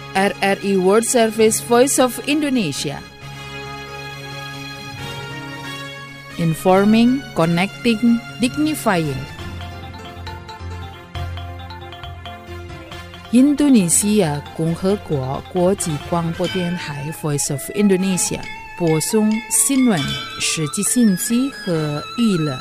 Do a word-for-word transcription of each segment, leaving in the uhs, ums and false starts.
R R I World Service Voice of Indonesia. Informing, connecting, dignifying.印度尼西亚共和国国际广播电台 Voice of Indonesia 播送新闻、实际信息和娱乐。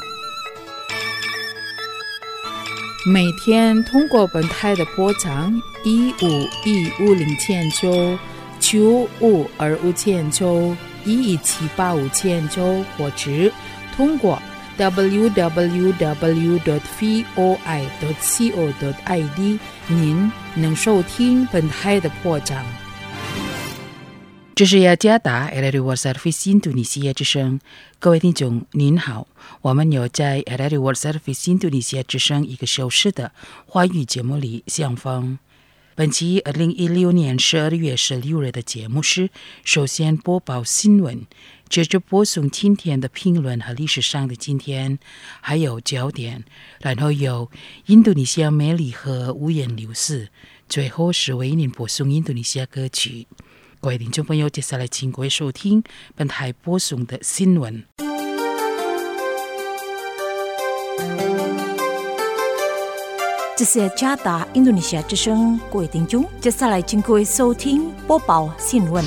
每天通过本台的波长一五一五零千九、九五二五千九、一一七八五千九，或者通过 double-u double-u double-u dot voi dot co dot i d 您能收听本台的波长。这是雅加达 R R I World Service 印度尼西亚之声，各位听众您好，我们有在 R R I World Service 印度尼西亚之声一个小时的华语节目里相逢。本期二零一六年十二月十六日的节目是首先播报新闻，接着播送今天的评论和历史上的今天，还有焦点，然后有印度尼西亚美丽和五颜六色，最后是为您播送印度尼西亚歌曲。各位听众朋友，接下来请各位收听本台播送的新闻。 这是加达印度尼西亚之声，各位听众，接下来请各位收听播报新闻。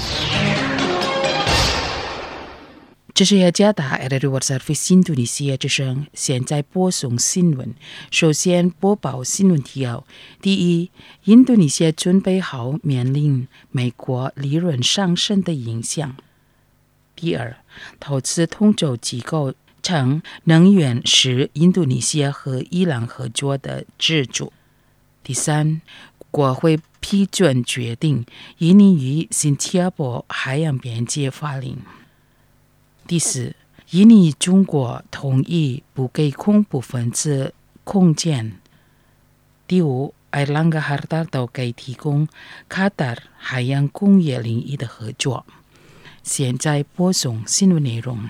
这是雅加达 R R I World Service 印度尼西亚之声，现在播送新闻。首先播报新闻提要：第一，印度尼西亚准备好面临美国利润上升的影响；第二，投资统筹机构称能源是印度尼西亚和伊朗合作的支柱；第三，国会批准决定印尼与新加坡海洋边界法令；第四，印尼与中国同意不给恐怖分子空间；第五，埃朗格哈达岛该提供卡达海洋工业领域的合作。现在播送新闻内容。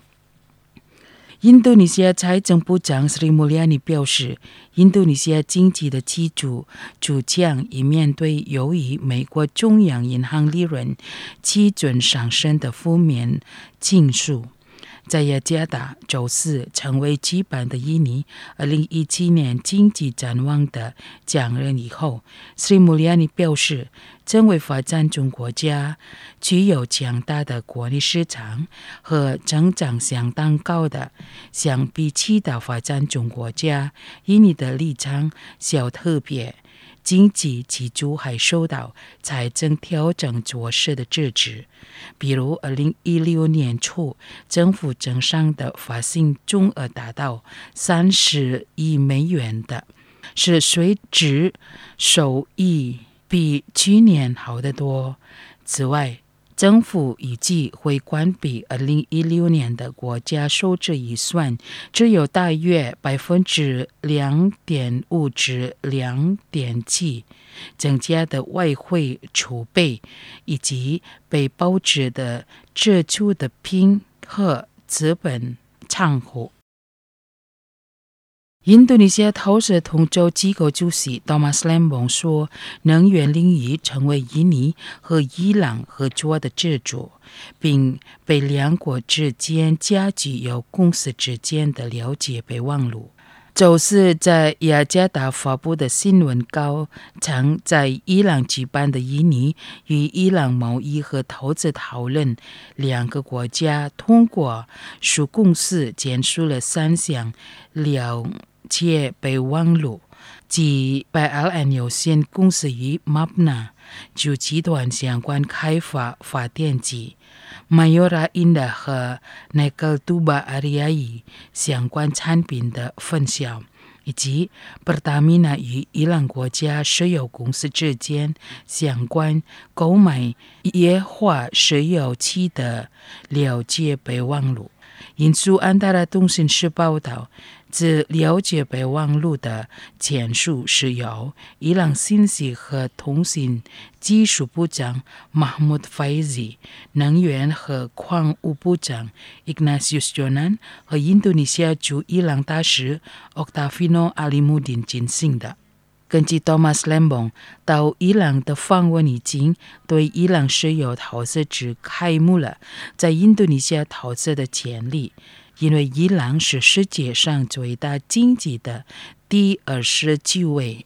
印度尼西亚财政部长 Sri Mulyani 表示，印度尼西亚经济的基础逐渐以面对由于美国中央银行利润基准上升的负面情绪。在雅加达周四成为举办的印尼二零一七年经济展望的讲人以后， Sri Mulyani 表示，作为发展中国家，具有强大的国内市场和增长相当高的，相比其他发展中国家，印尼的立场较特别。经济基础还受到财政调整措施的支持，比如二零一六年初政府账上的发行总额达到三十亿美元的，是随之收益比去年好得多。此外，政府预计会关闭二零一六年的国家收支预算，只有大约百分之两点五至两点七，增加的外汇储备以及被保值的支出的品和资本仓库。印度尼西亚投资统筹机构主席 Thomas Lembong 说，能源领域成为印尼和伊朗合作的支柱，并被两国之间加剧有公司之间的了解备忘录。周四在雅加达发布的新闻稿称，在伊朗举办的印尼与伊朗贸易和投资讨论，两个国家通过数公司签署了三项了解备忘录，即 P L N 有限公司与 M A P N A 就集团相关开发发电机， Mayora Indah 和 Nickel Tuba Aryai 相关产品的分销，以及 Pertamina 与伊朗国家石油公司之间相关购买液化石油气的了解备忘录。印度安达拉通讯社报道，这了解备忘录的签署是由伊朗信息和通信技术部长 Mahmoud Faizi、 能源和矿物部长 Ignatius Jonan 和印度尼西亚驻伊朗大使 Oktavino Alimuddin 进行的。 根据 Thomas Lembong 到伊朗的访问已经对伊朗石油投资指开幕了在印度尼西亚投资的潜力，因为伊朗是世界上最大经济的第二十九位。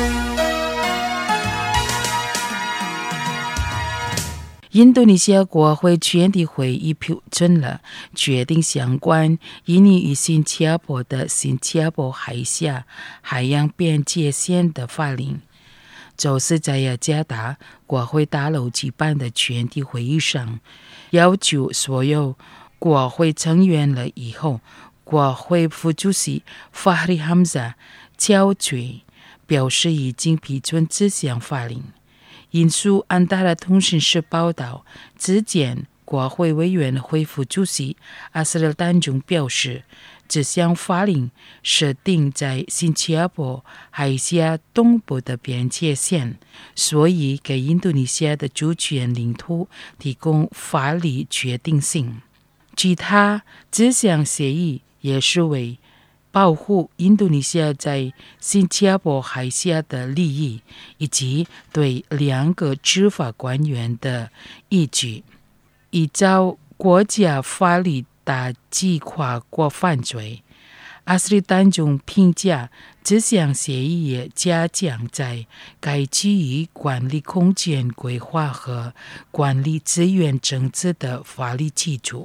印度尼西亚国会全体会议批准了决定相关印尼与新加坡的新加坡海峡海洋边界线的法令。就是在雅加达国会大楼举办的全体会议上，要求所有国会成员了以后，国会副主席 Fahri Hamzah 敲嘴表示已经批准这项法令。引述安达拉通讯社报道，之前国会委员会副主席阿斯尔丹中表示，这项法令设定在新加坡海峡东部的边界线，所以给印度尼西亚的主权领土提供法理决定性。其他这项协议也是为保护印度尼西亚在新加坡海峡的利益，以及对两个执法官员的依据，依照国家法律打击跨国犯罪。阿斯利丹中评价这项协议也加强在该区域管理空间规划和管理资源政治的法律基础。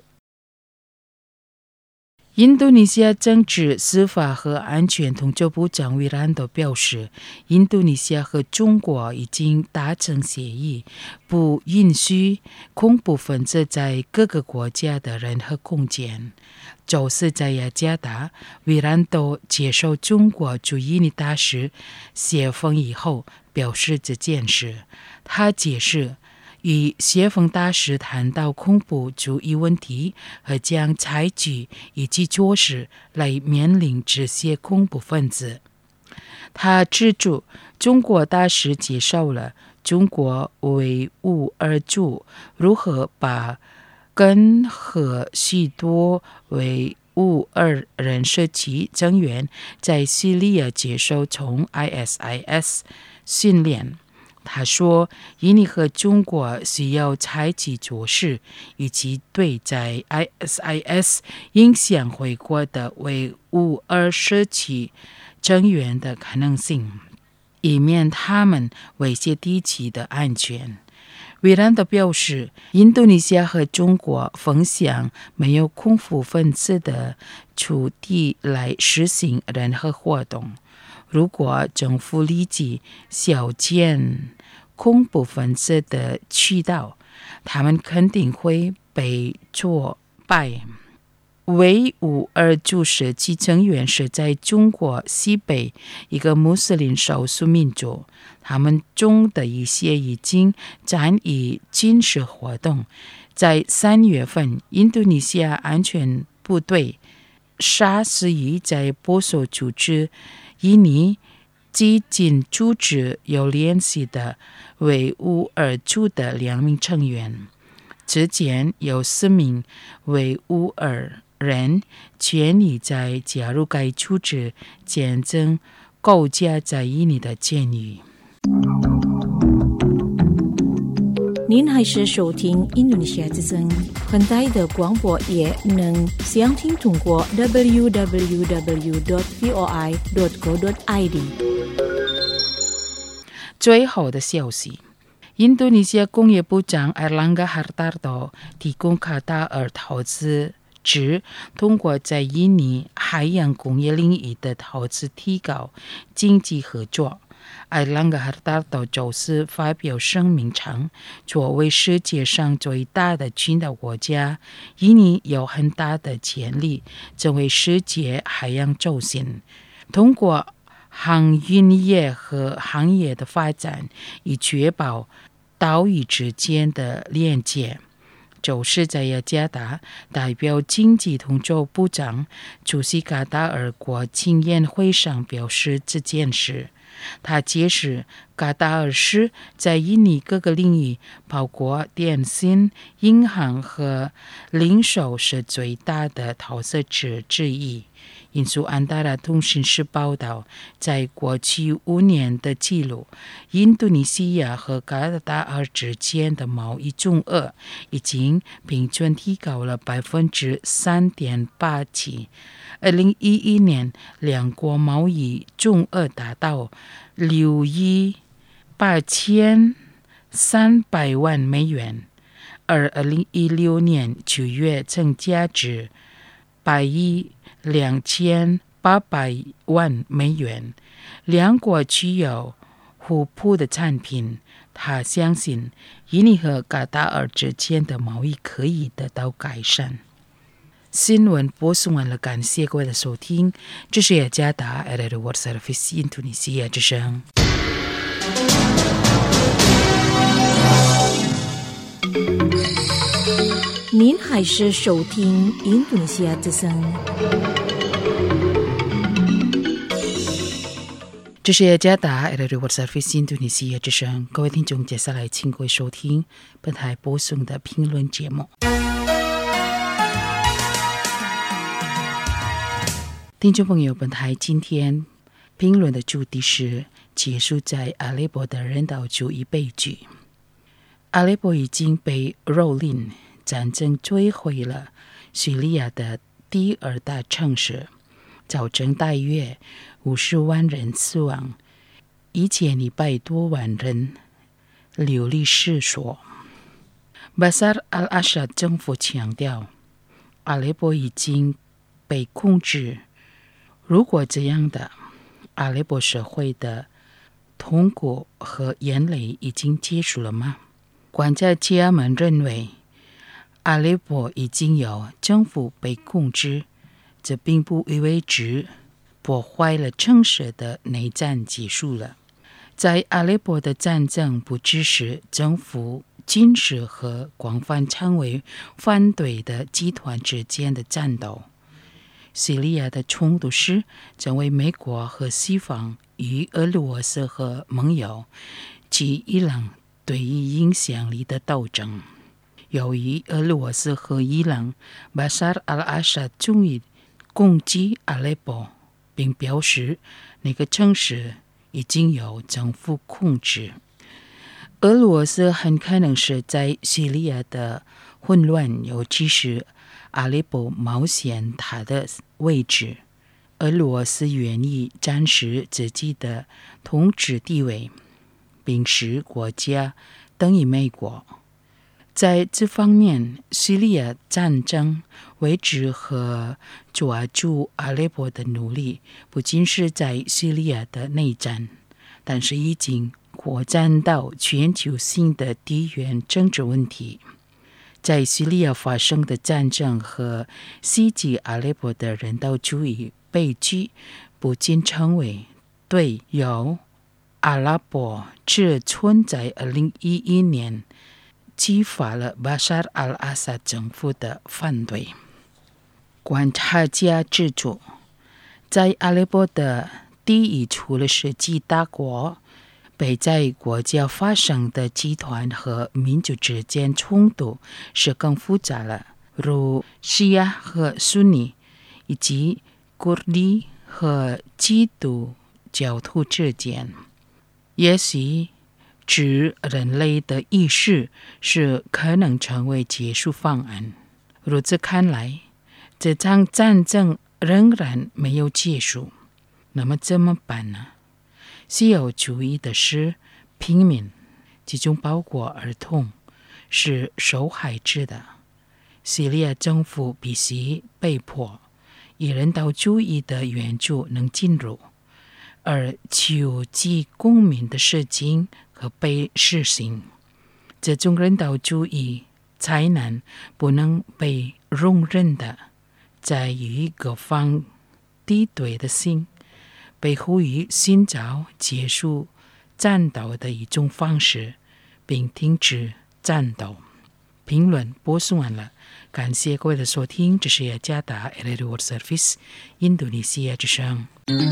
印度尼西亚政治、司法和安全统筹部长维兰多表示，印度尼西亚和中国已经达成协议，不允许恐怖分子在各个国家的任何空间。就是在雅加达，维兰多接受中国驻印尼大使谢峰以后表示这件事。他解释，与谢峰大使谈到恐怖主义问题和将采取以及措施来面临这些恐怖分子。他指出，中国大使介绍了中国维吾尔族如何把跟和许多维吾尔人社区成员在叙利亚接受从 I S I S 训练。他说，印尼和中国需要采取措施，以及对在 I S I S 影响回国的维吾尔社区成员的可能性，以免他们威胁地区的安全。维兰德表示，印度尼西亚和中国分享没有恐怖分子的土地来实行任何活动。如果政府立即削减恐怖分子的渠道，他们肯定会被挫败。维吾尔族社区成员是在中国西北一个穆斯林少数民族，他们中的一些已经参与军事活动。在三月份，印度尼西亚安全部队杀死与在波索组织印尼基金组织有联系的维吾尔族的两名成员。之前有四名维吾尔人建议在加入该组织见证构架在印尼的监狱。 您还是收听印度尼西亚之声，很大的广播也能详听通过 double-u double-u double-u dot voi dot co dot i d。 最后的消息，印度尼西亚工业部长 Airlangga Hartarto 提供卡塔尔投资，指通过在印尼海洋工业领域的投资提高经济合作。Airlangga Hartarto 周四发表声明称，作为世界上最大的群岛国家，印尼有很大的潜力成为世界海洋中心。通过航运业和行业的发展，以确保岛屿之间的连接。就是在雅加达，代表经济统筹部长出席卡塔尔国庆宴会上表示这件事。他解释，卡塔尔是在印尼各个领域，包括电信、银行和零售是最大的投资者之一。 引述安达拉通讯社报道，在过去五年的记录，印度尼西亚和卡塔尔之间的贸易总额已经平均提高了百分之三点八七。二零一一年，两国贸易总额达到六亿八千三百万美元，而二零一六年九月增加至八亿两千八百万美元。两国具有互补的产品，他相信印尼和卡塔尔之间的贸易可以得到改善。新闻播送完了，感谢各位的收听。这是雅加达 Area World Service 印度尼西亚之声。 您还是收听印度尼西亚之声。 这是雅加达 Area World Service 印度尼西亚之声。各位听众，接下来请各位收听本台播送的评论节目。听众朋友，本台今天评论的主题是结束在阿勒颇的人道主义悲剧。阿勒颇已经被蹂躏，战争摧毁了叙利亚的第二大城市，造成大约五十万人死亡，一千一百多万人流离失所。巴沙尔·阿沙政府强调，阿勒颇已经被控制。如果这样的，阿勒颇社会的痛苦和眼泪已经结束了吗？观察家们认为，阿勒颇已经有政府被控制，这并不意味着破坏了城市的内战结束了。在阿勒颇的战争不只是政府、军事和广泛参为反对的集团之间的战斗。叙利亚的冲突是成为美国和西方与俄罗斯和盟友及伊朗对于影响力的斗争。由于俄罗斯和伊朗，巴沙尔·阿沙终于攻击阿勒颇，并表示那个城市已经由政府控制。俄罗斯很可能是在叙利亚的混乱，尤其是阿勒颇冒险它的位置。俄罗斯愿意展示自己的统治地位，并使国家等于美国。在这方面，叙利亚战争维持和抓住阿勒颇的努力，不仅是在叙利亚的内战，但是已经扩展到全球性的地缘政治问题。在叙利亚发生的战争和袭击阿勒颇的人道主义悲剧，不仅成为对由阿拉伯只存在二零一一年激发了巴沙尔·阿萨政府的反对。观察家指出，在阿勒颇的第一除了世纪大国，北在国家发生的集团和民族之间冲突是更复杂了，如西亚和苏尼，以及古尔迪和基督教徒之间。也许指人类的意识是可能成为结束方案。如此看来，这场战争仍然没有结束。那么怎么办呢？需要注意的是，平民，其中包括儿童，是受害者的。叙利亚政府必须被迫以人道主义的援助能进入，而救济公民的事情可被实行。这种人道主义灾难不能被容忍的，在于各方敌对的心，被呼吁寻找结束战斗的一种方式，并停止战斗。评论播送完了，感谢各位的收听，这是雅加达 Area World Service 印度尼西亚之声。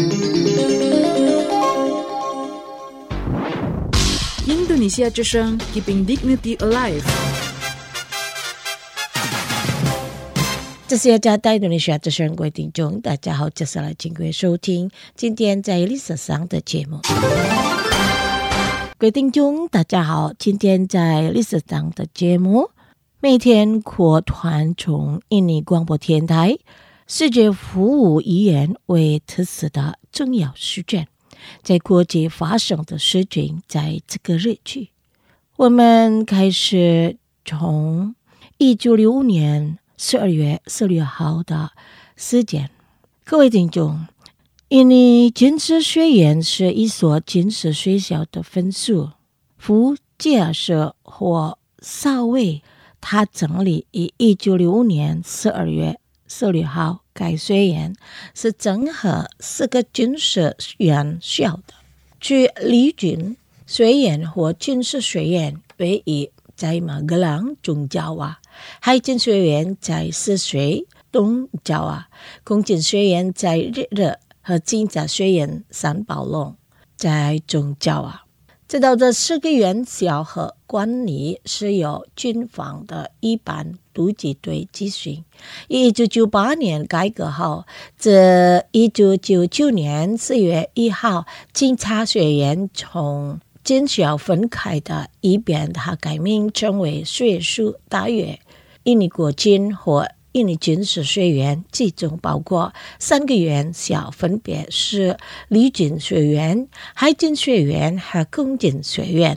印度尼西亚之声 Keeping Dignity Alive。 这是加带印度尼西亚之声各位听众，大家好，接下来请各位收听今天在历史上的节目。各位听众，大家好，今天在历史上的节目，每天扩团从印尼广播电台世界服务语言为特色的重要事件，在国际发生的事情，在这个日期，我们开始从一九六五年十二月十六号的事件。各位听众，印尼军事学院是一所军事学校的分属，副教授或少尉，他成立于一九六五年十二月十六号。该学院是整合四个军事院校的，据陆军学院或军事学院位于在马格朗中角啊，海军学院在泗水东角啊，空军学院在日热和警察学院三宝龙在中角啊。知道这四个院校和管理是由军方的一般突击队进行。一九九八年改革后，自一九九九年四月一号，警察学院从军校分开的，以便它改名成为学术大学印尼国军或印尼军事学院，其中包括三个院校，分别是陆军学院、海军学院和空军学院。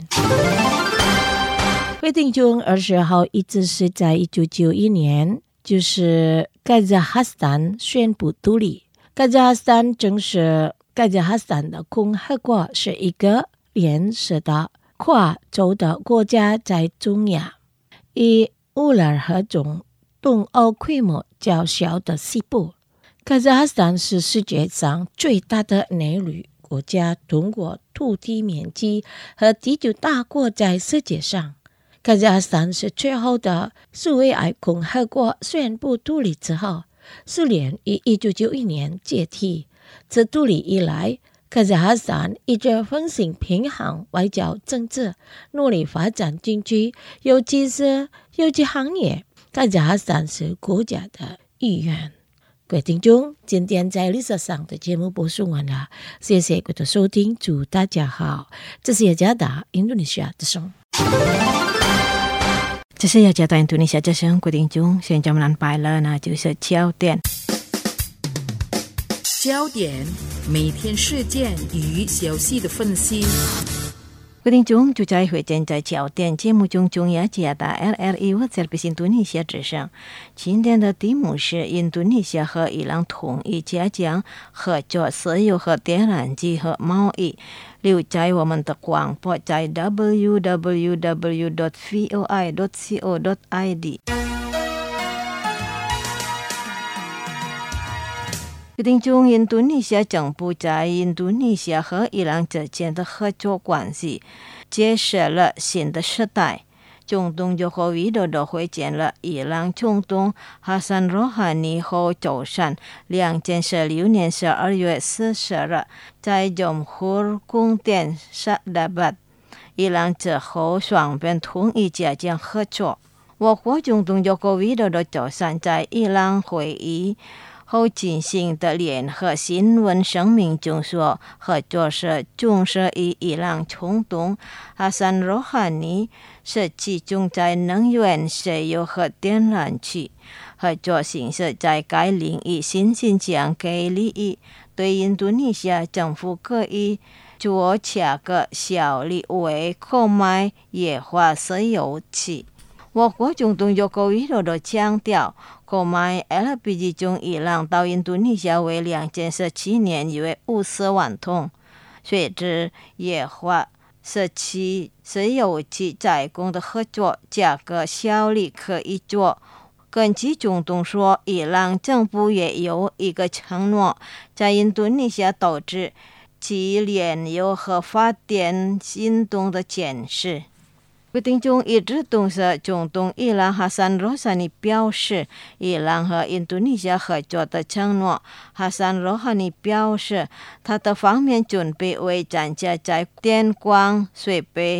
规定中二十号一直是在一九九一年，就是盖扎哈斯坦宣布独立。盖扎哈斯坦正是盖扎哈斯坦的共和国，是一个联合的跨洲的国家，在中亚，以乌拉尔中东欧规模较小的西部。盖扎哈斯坦是世界上最大的内陆国家，通过土地面积和地球大国在世界上。盖扎哈斯坦是最后的苏维埃共和国宣布独立之后，苏联于一九九一年解体。自独立以来，盖扎哈斯坦一直奉行平衡外交政策，努力发展经济，尤其是有机行业。盖扎哈斯坦是国家的一员。各位听众，今天在历史上的节目播送完了，谢谢各位的收听，祝大家好。这是雅加达印度尼西亚之声。这是雅加达印度尼西亚之声，各位听众，现在我们安排了呢，就是焦点。 焦点，每天事件与消息的分析。 各位听众，就在会见在焦点节目中，中雅加达 L L E 和这里是印度尼西亚之声。今天的题目是印度尼西亚和伊朗同意加强合作石油和天然气和贸易。留在我们的广播在 double-u double-u double-u dot v o i dot co dot i d。决定中，印度尼西亚政府在印度尼西亚和伊朗之间的合作关系揭示了新的时代。总统佐科维多多会见了伊朗总统哈桑罗哈尼后周三，两千十六年十二月四十日在总统宫殿沙达巴。伊朗之后双边同意加强合作。我国总统佐科维多多周三在伊朗会议后进行的联合新闻声明中说，合作是重视于伊朗总统哈桑罗哈尼是集中在能源、石油和天然气。合作形势在该领域新兴将给利益，对印度尼西亚政府可以做价格效率为购买液化石油气。我国总统佐科维多多强调，购买 L P G 从伊朗到印度尼西亚为两千十七年约五十万桶，随之液化石气石油气在供的合作价格效率可以做。根据总统说，伊朗政府也有一个承诺，在印度尼西亚导致其炼油和发电行动的建设。决定中一直都是总统伊朗哈桑罗哈尼表示伊朗和印度尼西亚合作的承诺。哈桑罗哈尼表示，他的方面准备为参加在电光、水备、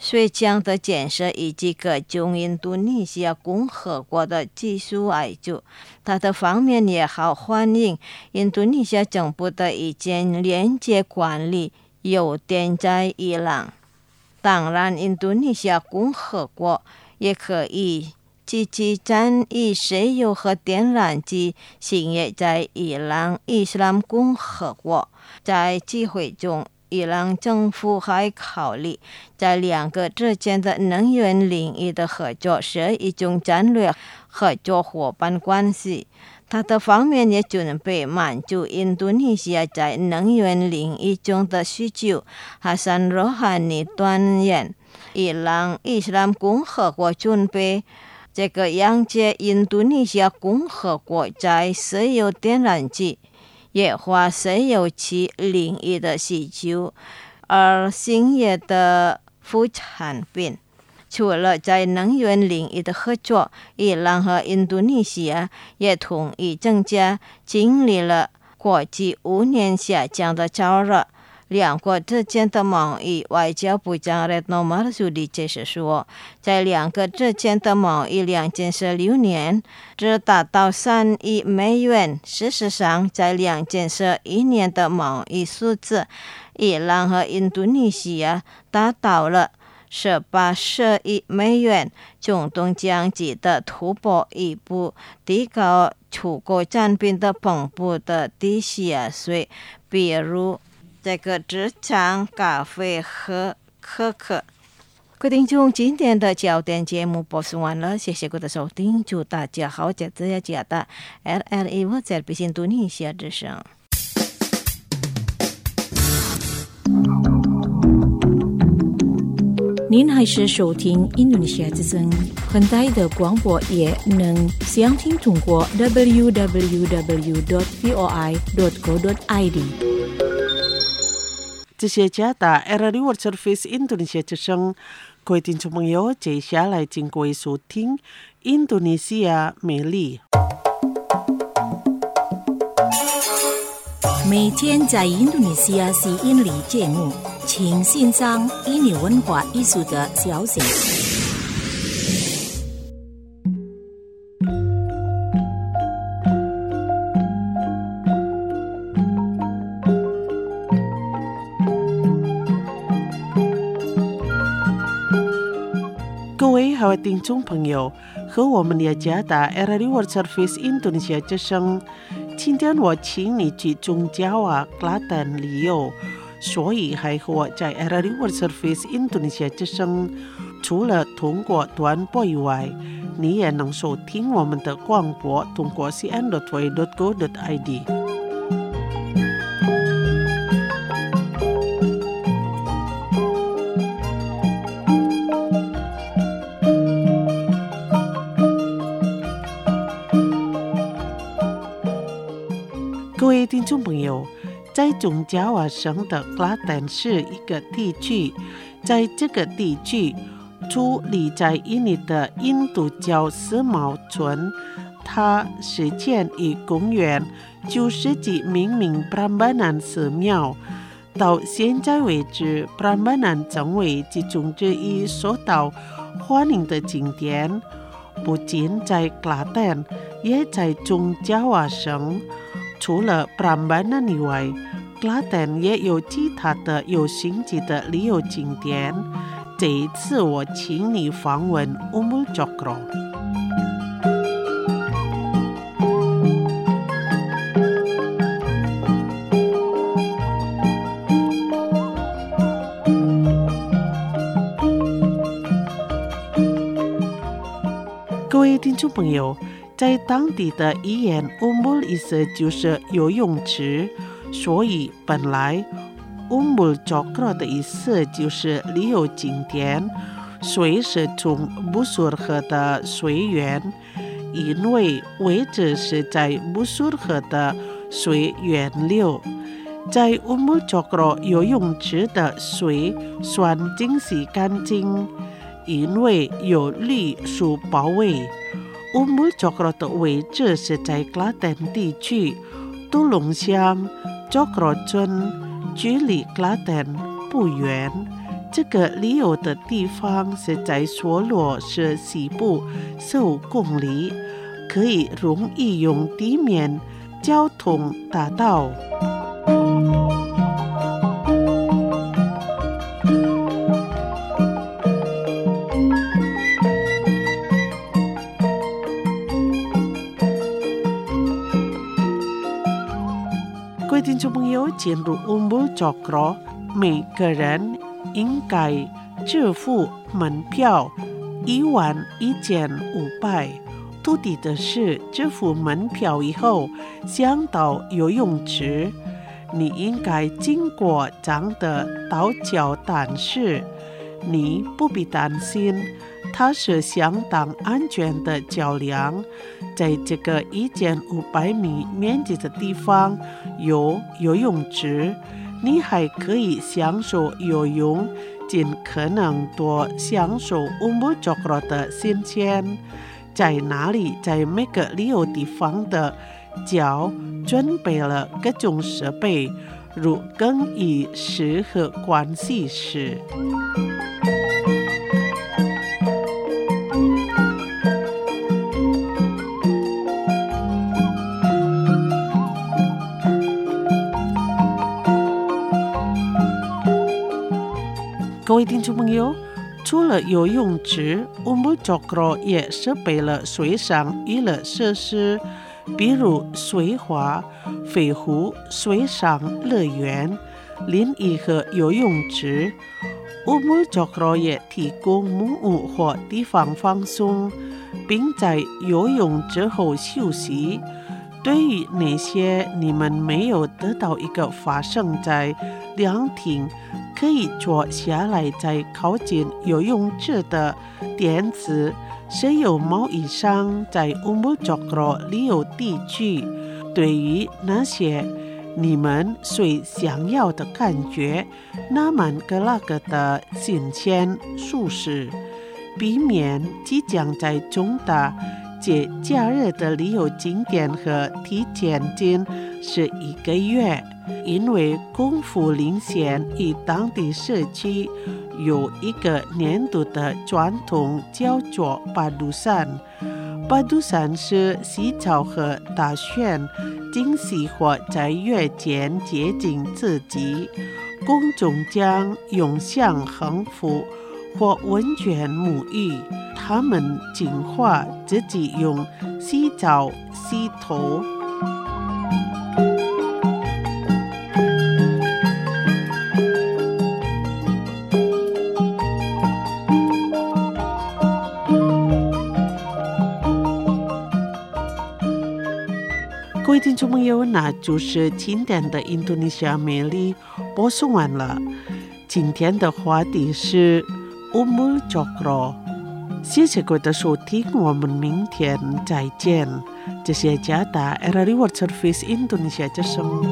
水枪的建设以及各种印度尼西亚共和国的技术援助。他的方面也好欢迎印度尼西亚政府的意见，连接管理油田在伊朗。当然，印度尼西亚共和国也可以积极参与石油和天然气兴业在伊朗伊斯兰共和国。在机会中，伊朗政府还考虑在两个之间的能源领域的合作是一种战略合作伙伴关系。他的方面也准备满足印度尼西亚在能源领域中的需求。哈桑罗哈尼断言，伊朗伊斯兰共和国准备这个迎接印度尼西亚共和国在石油天然气、液化石油气领域的需求，而兴业的副产品。除了在能源领域的合作，伊朗和印度尼西亚也同意增加经历了过去五年下降的焦热。两国之间的贸易外交部长 Retno Marsudi 解释说，在两个之间的贸易量建设六年只达到三亿美元。事实上，在两建设一年的贸易数字，伊朗和印度尼西亚达到了十八十亿美元，中东将记得突破一步，提高出口产品的本部的低税税，比如这个职场、咖啡和可可。各位听众，今天的焦点节目播送完了，谢谢各位的收听，祝大家好，这次要讲的 R R I 我在印度尼西亚之声。 您还是收听印度尼西亚之声，很大的广播也能详听通过 double-u double-u double-u dot v o i dot co dot i d。 这些加大 R R I World Service 印度尼西亚之声，各位听众朋友，接下来请各位收听印度尼西亚美丽。 每天在印度尼西亚吸引力节目，请欣赏印尼文化艺术的消息。 各位好，听众朋友，和我们的加大 R R I World Service 印度尼西亚之声。今天我请你去中加瓦格拉丹旅游，所以还和我在 R R I World Service 印度尼西亚之声，除了通过短波以外，你也能收听我们的广播，通过 c n dot v dot go dot i d。各位听众朋友，在中加瓦省的格拉丹市一个地区，在这个地区矗立在印尼的印度教寺庙村，它始建于公元九世纪命名 Prambanan 寺庙，到现在为止 Prambanan 成为其中之一受到欢迎的景点。不仅在格拉丹，也在中加瓦省。除了 Prambanan 以外，格拉丹也有其他的有星级的旅游景点。这一次我请你访问 Umbul Jogro。各位听众朋友，在当地的语言 Umbul 意思就是游泳池，所以本来 Umbul Jogro 的意思就是旅游景点。水是从 Busur 河的水源，因为位置是在 Busur 河的水源流。在 Umbul Jogro 游泳池的水算清晰干净，因为有绿树包围。Umbul Jogro 的位置是在格拉丹地区杜龙乡 Jogro 村，距离格拉丹不远。 这个旅游的地方是在索罗市西部十五公里，可以容易用地面交通达到。各位听众朋友，进入乌姆佐克，每个人应该支付门票一万一千五百。目的的是支付门票以后，想到游泳池，你应该经过这样的道桥，但是你不必担心，它是相当安全的桥梁。在这个一千五百米面积的地方有游泳池，你还可以享受游泳，尽可能多享受乌姆佐克的新鲜。在哪里，在每个旅游地方的角准备了各种设备，如更衣室和盥洗室。各位听众朋友，除了游泳池，乌姆佐克也设备了水上娱乐设施，比如水滑、飞湖、水上乐园、淋浴和游泳池。乌姆佐克也提供木屋或地方放松，并在游泳之后休息。对于那些你们没有得到一个发生在凉亭，可以坐下来在靠近游泳池的垫子，是有贸易商在乌姆佐克旅游地区。对于那些你们最想要的感觉，那么个那个的新鲜舒适，避免即将在重大节假日的旅游景点和提前金是一个月，因为功夫林县与当地社区有一个年度的传统叫做巴杜山。巴杜山是洗澡和打旋惊喜或在月间接近自己，公众将用象横幅或温泉沐浴，他们净化自己用洗澡洗头。各位听众朋友，那就是今天的印度尼西亚美丽播送完了。今天的话题是乌姆佐克，谢谢各位的收听，我们明天再见。这是加达 R R I World Service Indonesia 之声。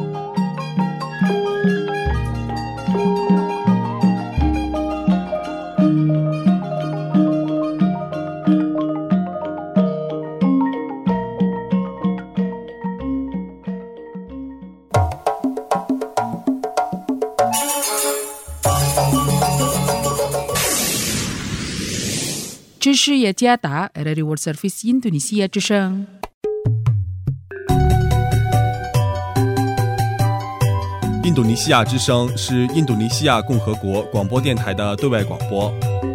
这是雅加达 R R I World Service Indonesia 之声。 印度尼西亚之声是印度尼西亚共和国广播电台的对外广播。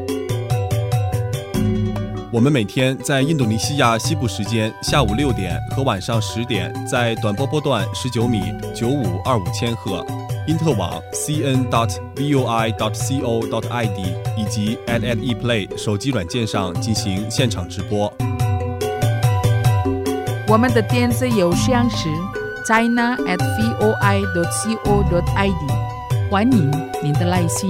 我们每天在印度尼西亚西部时间下午六点和晚上十点，在短波波段十九米九五二五千赫。因特网 c n dot voi dot co dot i d 以及 at at ePlay 手机软件上进行现场直播。 我们的电子邮箱是 china at voi dot co dot i d， 欢迎您的来信。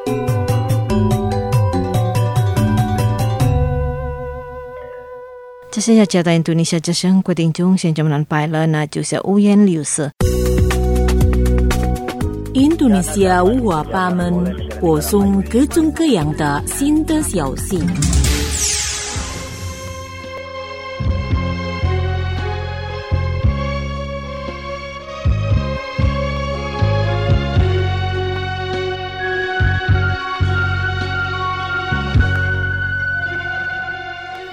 这是雅加达印度尼西亚之声，各位听众，现在我们拜了，那就是五颜六色。 印度尼西亚五花八门，播送各种各样的新的消息。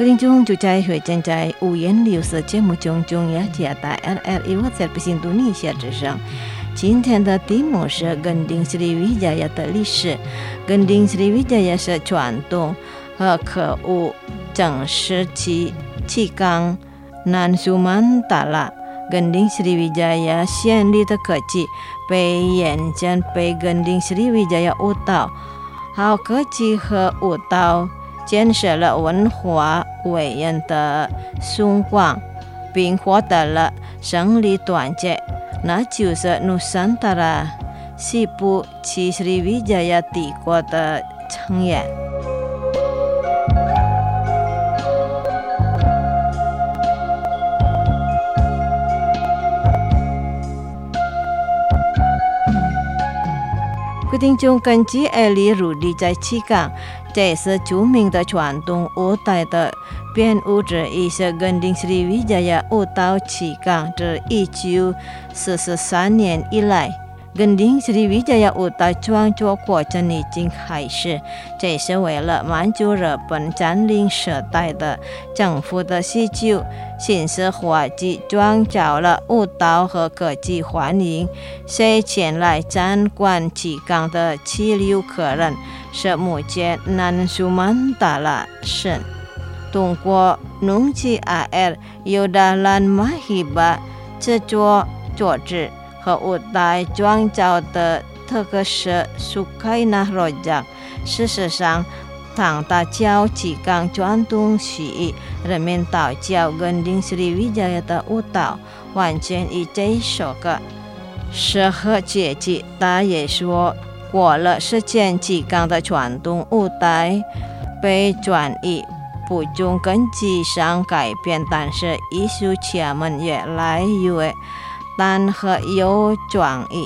各位听众就在会正在五颜六色节目中中央加大 L R I 在不印度尼西亚之上。今天的题目是根丁斯里维加亚的历史。根丁斯里维加亚是传统和可物整时期期间南苏曼达拉根丁斯里维加亚县里的科技被沿着被根丁斯里维加亚舞蹈，好科技和舞蹈建设了文化伟人的崇光，并获得了胜利团结，那就是努桑达拉西部奇斯里维加亚帝国的成员。决定中根据艾利如历在期间，这是著名的传统舞蹈的编舞之一，是根丁斯里维加亚舞蹈期间自一九四十三年以来，根丁斯里维加亚舞蹈创作过程已经开始，这是为了满足日本占领时代的政府的需求，新式化及创造了舞蹈和科技欢迎，谁前来参观期间的气流客人是目前南苏曼达拉省通过农机 R L Yodalan Mahiba 制作作制和舞蹈创造的特色是苏开纳罗加。事实上，当大教期间传统曲艺人民道教根丁斯里维加亚的舞蹈完全以这首歌适合节气。他也说过了时间期间的传统舞蹈被转移，不中根基上改变，但是艺术家们越来越单和有创意。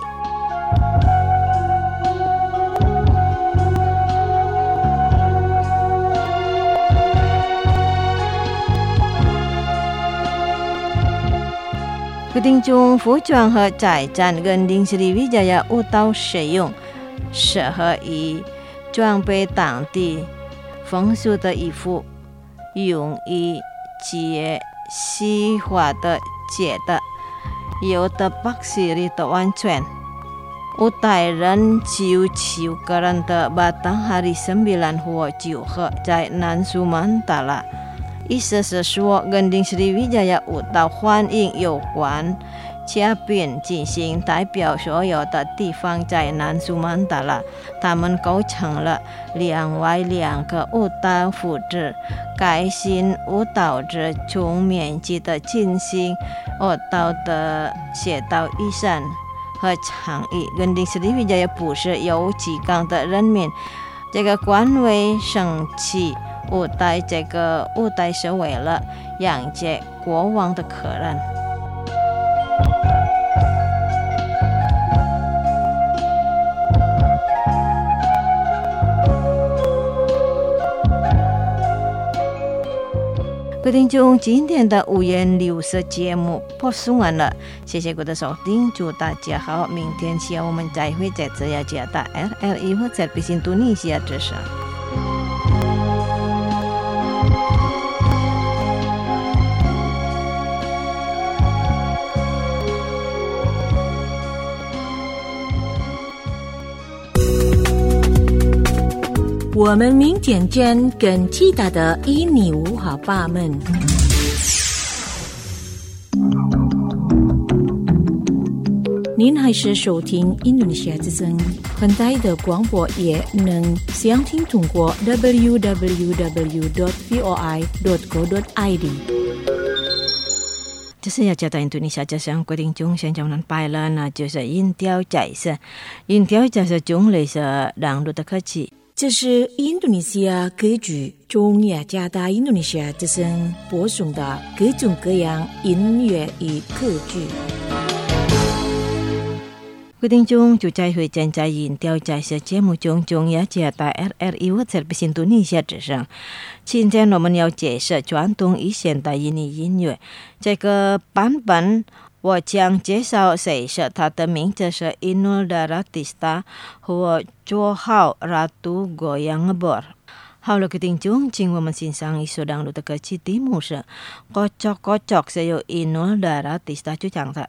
决定中服装和财产根丁斯里维加亚舞蹈使用，适合于装备当地风俗的衣服，用于节西化的节的，有的巴西里的完全。舞蹈人就九个人的Batang hari sembilan或九号在南苏曼达拉。意思是说，根丁斯里维加亚舞蹈欢迎有关嘉宾进行，代表所有的地方在南苏曼达拉，他们构成了两外两个舞蹈复制。该新舞蹈之从面积的进行，舞蹈的写到衣衫和长衣。根丁斯里维加亚不是有几港的人民，这个官为升起舞蹈，这个舞蹈是为了迎接国王的客人。各位听众，今天的五颜六色节目播送完了，谢谢各位的收听，祝大家好，明天下午我们再会，在这样加大 L R I 或在印度尼西亚之上。 我们明天见，更其他的印尼文化吧们。您还是收听印度尼西亚之声，很大的广播也能详听通过 double-u double-u double-u dot v o i dot co dot i d。 这是要讲到印度尼西亚之声，各位听众现在我们拜了，那就是音调解释，音调解释中类是两路的科技。 这是印度尼西亚歌剧中雅加达印度尼西亚之声播送的各种各样音乐与歌剧。 各位听众，就在会正在音调解释节目中中雅加达 L R I 在印度尼西亚之声。今天我们要介绍传统与现代印尼音乐这个版本。我将介绍谁是他的名字是 Inul Daratista 和绰号 Ratu Goyang Ngebor。 好了，各位听众，请我们欣赏一首当路的歌曲题目是 Kocok Kocok Sayo Inul Daratista Cucangsa.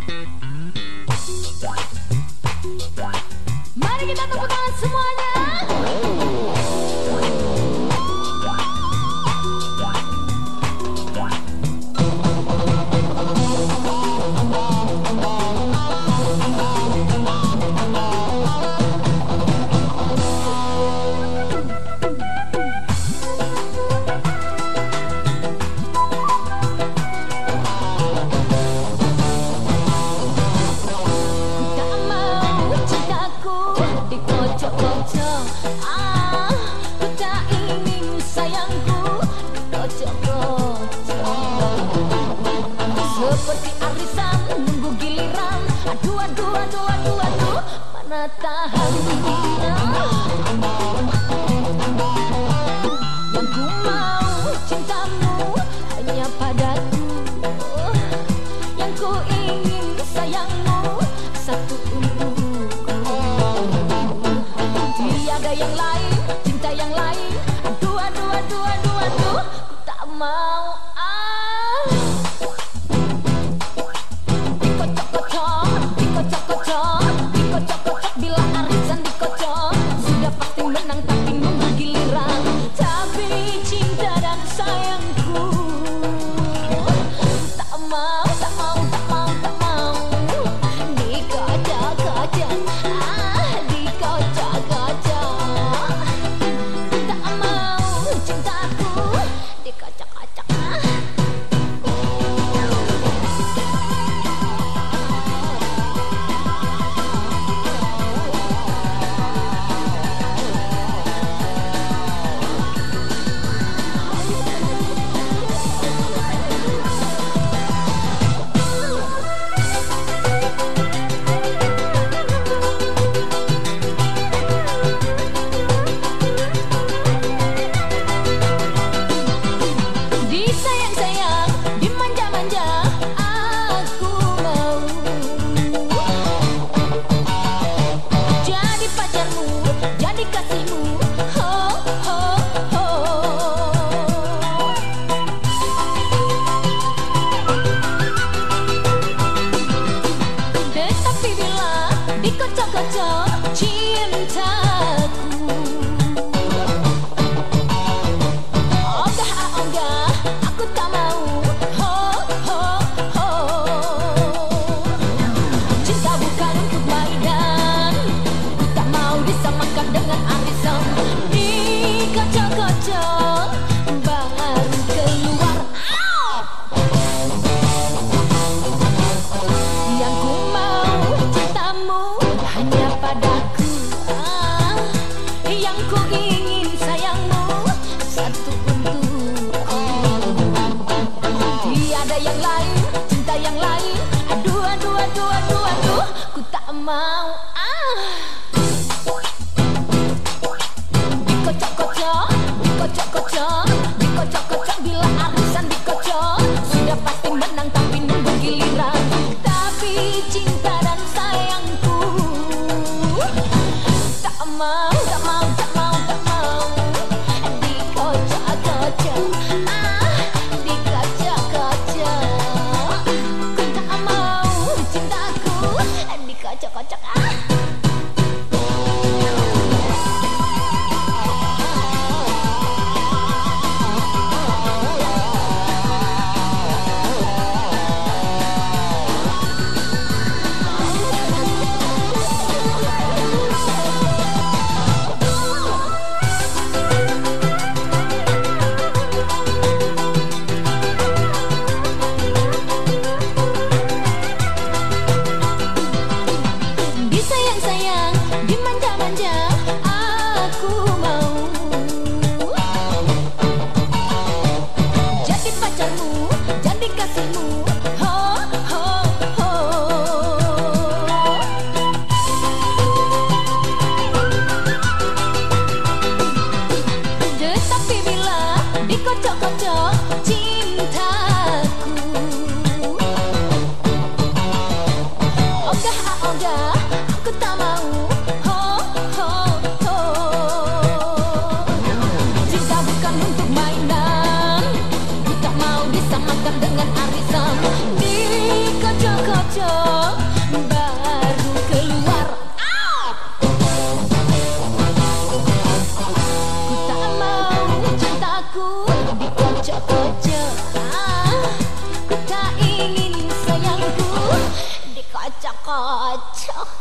Mari kita tepuk tangan semuanya. Seperti arisan nunggu giliran. Aduh aduh aduh aduh aduh, mana tahan. Yang ku mau cintamu hanya padaku, yang ku ingin sayangmu satu untukku. Tiada yang lain, cinta yang lain. Aduh aduh aduh aduh aduh, ku tak mau. Bila arisan dikocok, sudah pasti menang tapi nunggu giliran. Tapi cinta dan sayangku tak mau, tak mau, tak mau, tak mau dikocok-kocok, ah dikocok-kocok. Tak mau cintaku dikocok-kocok, ah. Disayang-sayang, dimanja-manja, aku mau jadi pacarmu, jadi kasihmu, ho ho ho. Tetapi bila dikocok-kocok cintaku, ogah ah ogah, aku tak mau, ho ho ho. Cinta bukan untuk mainan, ku tak mau disamakan dengan arisan. Dikocok-kocok baru keluar, au! Yang ku mau cintamu hanya padaku, ah. Yang ku ingin sayangmu satu untukku. Tiada yang lain, cinta yang lain. Aduh aduh aduh aduh aduh, ku tak mau, ah. Dikocok-kocok, dikocok-kocok, dikocok-kocok. Bila arisan dikocok, sudah pasti menang tapi nunggu giliran. Tapi cinta dan sayangku tak mau, tak mau, tak mau, tak mau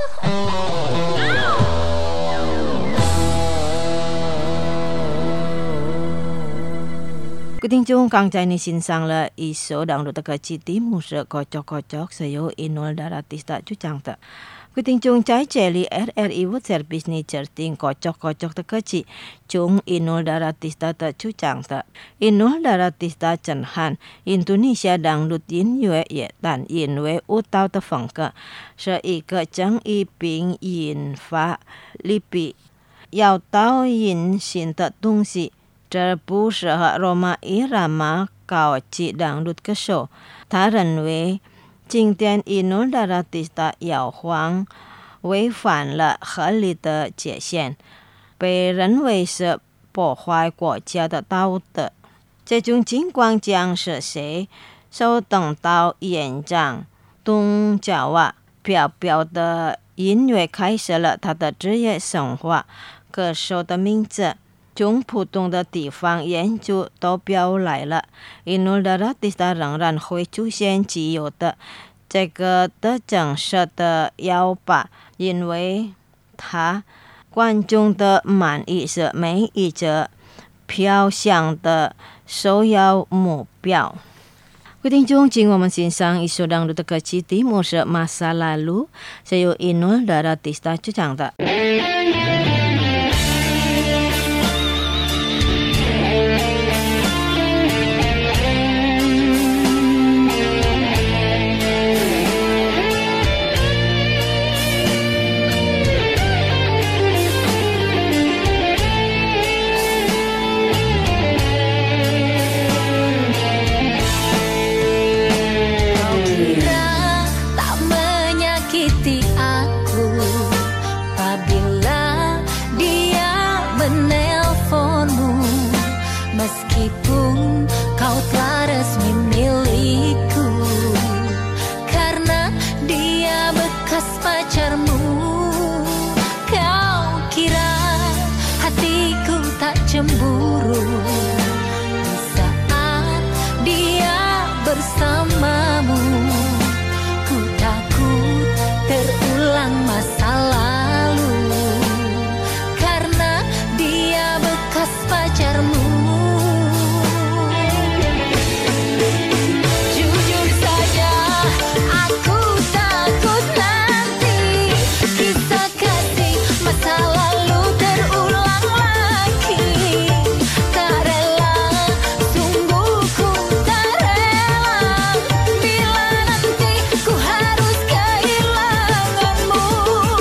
Quý thính chung càng chạy ni xin sang là ý số đang được tất chi tí mù sợ có chọc có chọc sở hữu Inul Daratista chú chẳng tạ. Quý thính chung trái trẻ li R R I vô service ni chờ tình có chọc có chọc tất chi chung Inul Daratista tạ chú chẳng tạ. Inul Daratista chẳng hạn Indonesia đang được tín yuệ yệ tàn yên về ưu tao tạ phẳng cả. Sở ý cơ chẳng y bình yên phá li bị yào tao yên xin tạ tung sĩ. 这不是和罗马伊拉马高级党路的手，他认为今天印度达拉蒂的摇晃违反了合理的界限，被认为是破坏国家的道德。这种情况将是谁受等到延长东角啊表表的音乐开始了他的职业生活，歌手的名字。从普通的地方研究都表来了 Inul Daratista 仍然会出现既有的这个的正式的摇摆，因为他观众的满意是每一则票项的首要目标。各位听众，请我们欣赏一首当路的歌曲，题目是 Masa Lalu， 是由 Inul Daratista 主唱的。 Meskipun kau telah resmi milikku, karena dia bekas pacarmu. Kau kira hatiku tak cemburu di saat dia bersamamu. Ku takut terulang masa lalu, karena dia bekas pacarmu. Bila nanti ku harus kehilanganmu.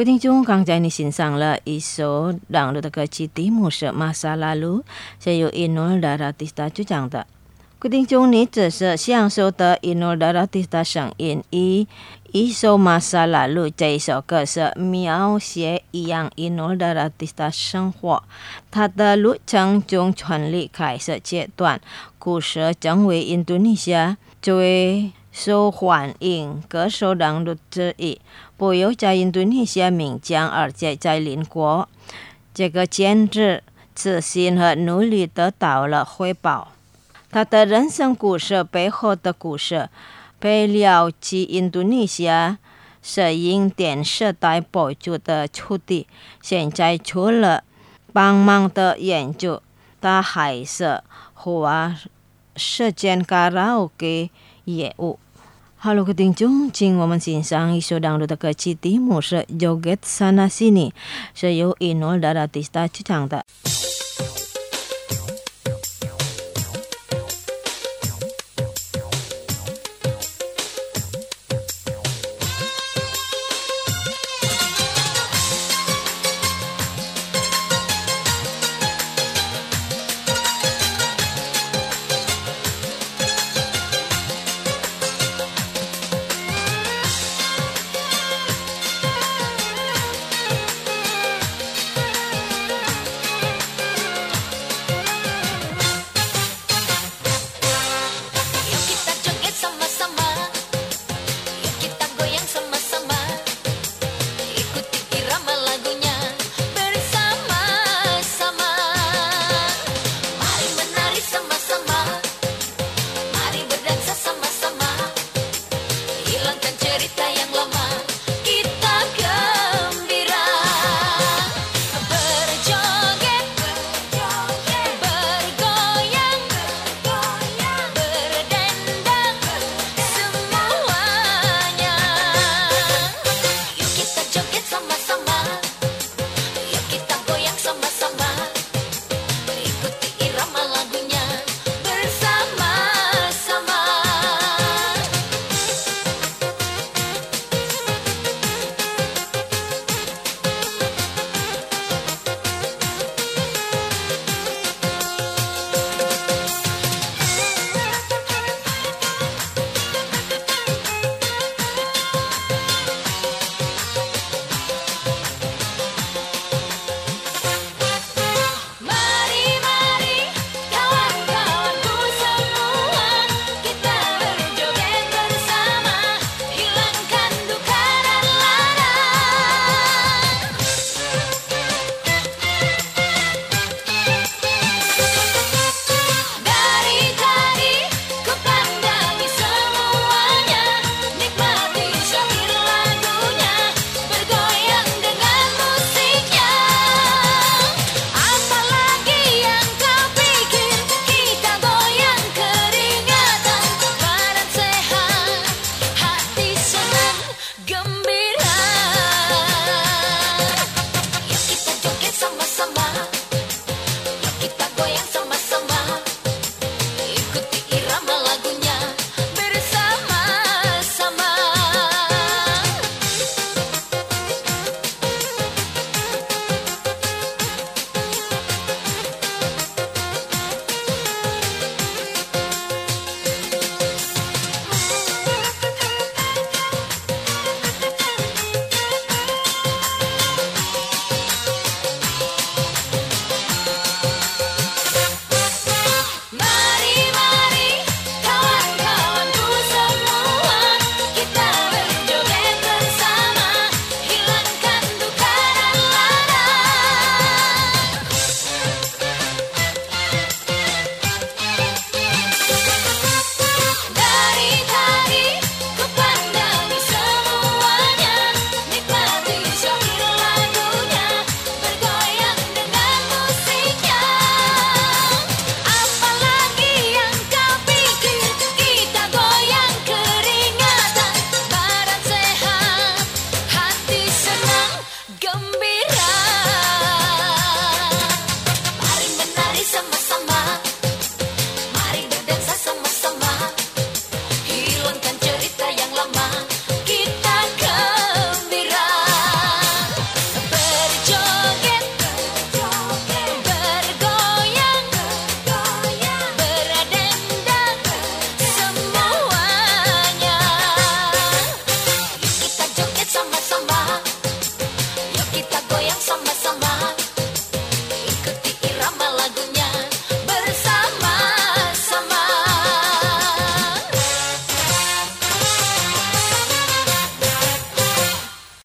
各位听众，刚才你欣赏了一首朗录的歌曲，题目是《Masa Lalu》，是由 Inul Daratista 主讲的。各位听众，你只是享受的 Inul Daratista 声音，以一首《Masa Lalu》这一首歌是描写一样 Inul Daratista 生活，他的路程从村里开始阶段，故事成为印度尼西亚最受欢迎歌手朗录之一，不有在印度尼西亚名将，而且在邻国，这个坚持、自信和努力得到了回报。他的人生故事背后的故事，被了解印度尼西亚摄影电视台播出的处地，现在除了帮忙的研究，他还是花时间卡拉 OK 业务。好了，各位听众，请我们欣赏一首朗录的歌曲，题目是《Joget Sana Sini》，是由 Inul Daratista 主唱的。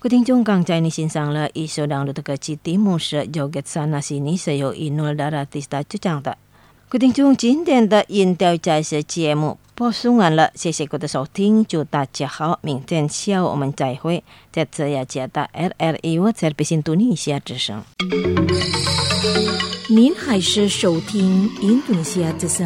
各位听众，刚才你欣赏了一首让的歌曲，题目是 Joget Sana Sini Saya Inul Daratista 就这样的。各位听众，今天的音调在是节目播送完了，谢谢各位的收听，祝大家好，明天下午我们再会。在这呀，加大 R R I 我在北京印度尼西亚之声。 您还是收听印度尼西亚之声。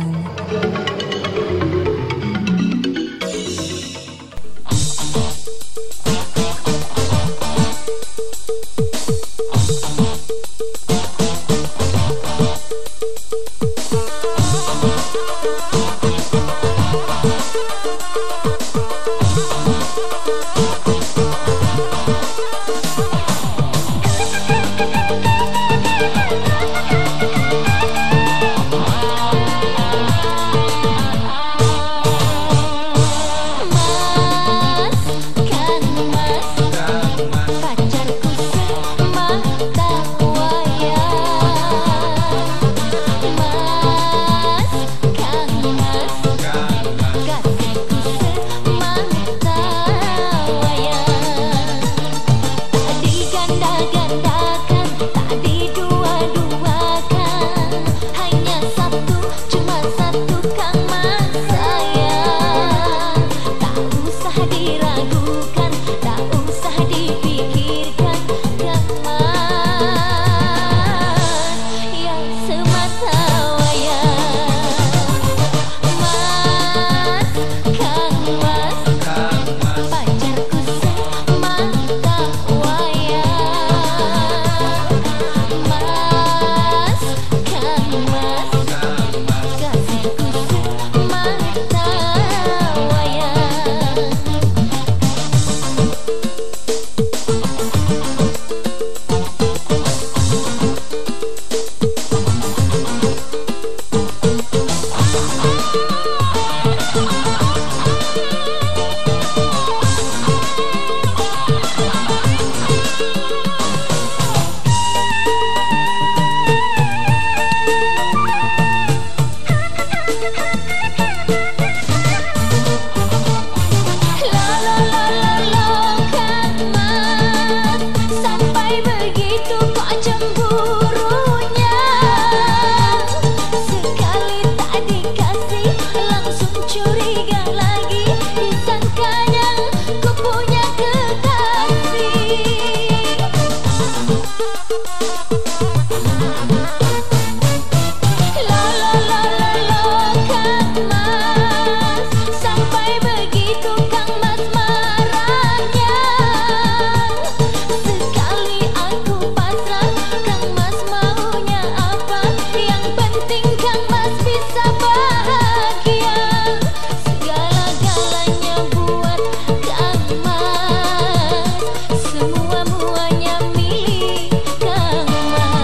Semuanya milik Kang Mas.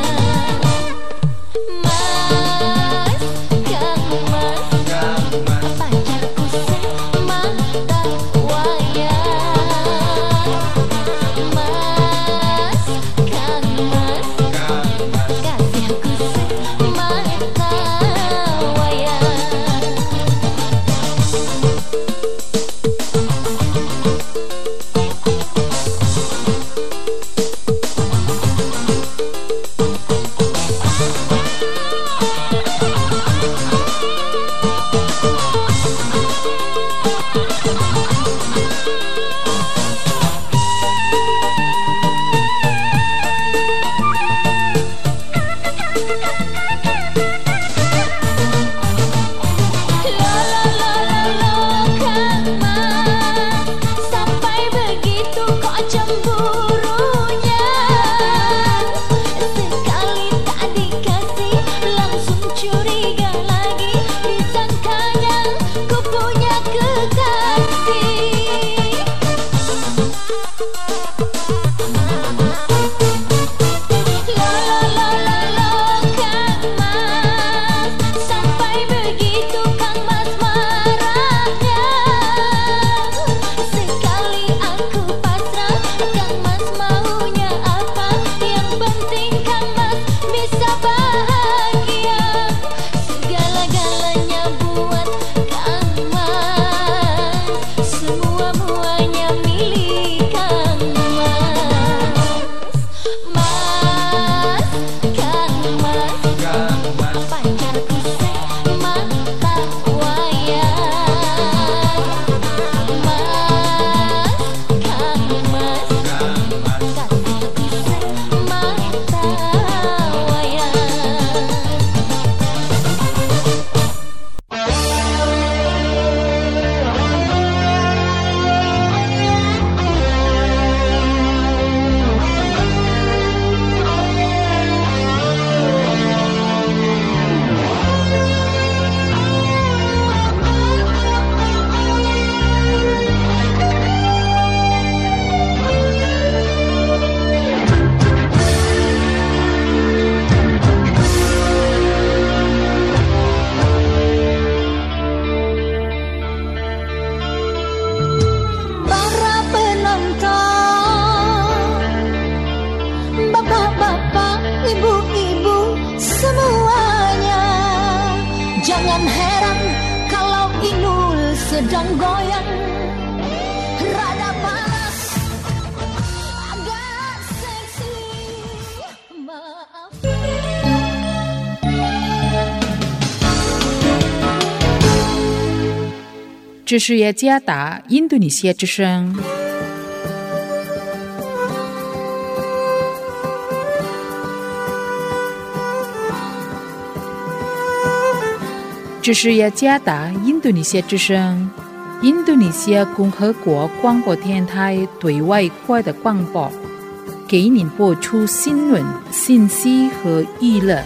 sedang goyang, rada panas, agak seksi. Maaf. 这是雅加达印度尼西亚之声。这是雅加达印度尼西亚之声，印度尼西亚共和国广播电台对外国的广播，给您播出新闻、信息和娱乐。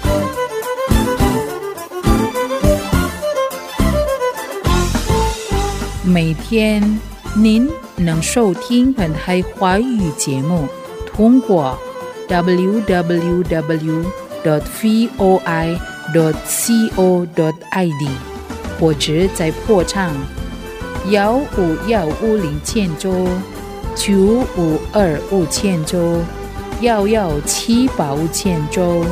每天您能收听本台华语节目，通过 double-u double-u double-u dot voi dot co dot i d 或者在破唱幺五幺五零千周九五二五千周幺幺七八五千周。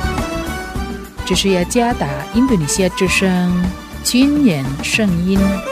这是雅加达印度尼西亚之声军人声音。